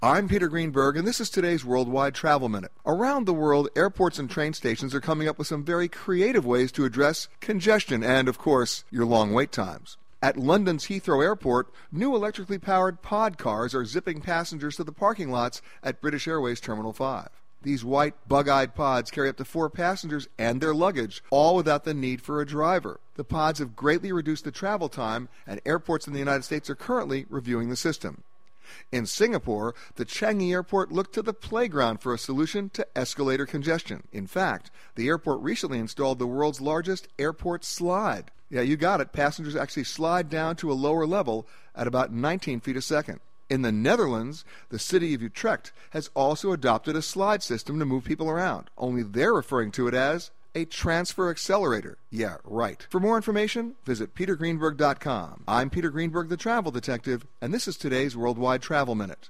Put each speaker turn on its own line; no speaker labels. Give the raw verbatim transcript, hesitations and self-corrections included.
I'm Peter Greenberg, and this is today's Worldwide Travel Minute. Around the world, airports and train stations are coming up with some very creative ways to address congestion and, of course, your long wait times. At London's Heathrow Airport, new electrically powered pod cars are zipping passengers to the parking lots at British Airways Terminal five. These white, bug-eyed pods carry up to four passengers and their luggage, all without the need for a driver. The pods have greatly reduced the travel time, and airports in the United States are currently reviewing the system. In Singapore, the Changi Airport looked to the playground for a solution to escalator congestion. In fact, the airport recently installed the world's largest airport slide. Yeah, you got it. Passengers actually slide down to a lower level at about nineteen feet a second. In the Netherlands, the city of Utrecht has also adopted a slide system to move people around, only they're referring to it as a transfer accelerator. Yeah, right. For more information, visit peter greenberg dot com. I'm Peter Greenberg, the Travel Detective, and this is today's Worldwide Travel Minute.